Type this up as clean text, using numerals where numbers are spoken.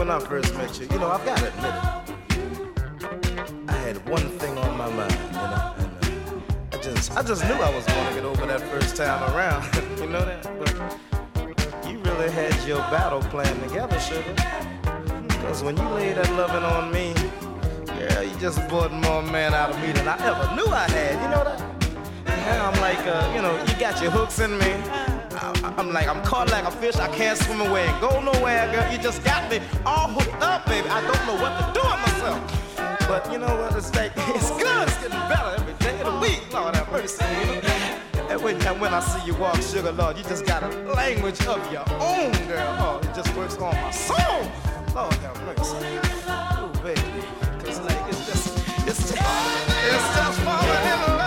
when I first met you, I've got to admit it. I had one thing on my mind, and I just knew I was gonna get over that first time around. You know that? But you really had your battle plan together, sugar. Because when you laid that loving on me, girl, you just brought more man out of me than I ever knew I had. You know that? Now I'm like, you got your hooks in me. I'm caught like a fish. I can't swim away and go nowhere, girl. You just got me all hooked up, baby. I don't know what to do with myself. But you know what? It's like, it's good. It's getting better every day of the week. Lord have mercy. And when I see you walk, sugar, Lord, you just got a language of your own, girl. Oh, it just works on my soul. Lord have mercy. Oh, baby. It's like, it's just falling in love.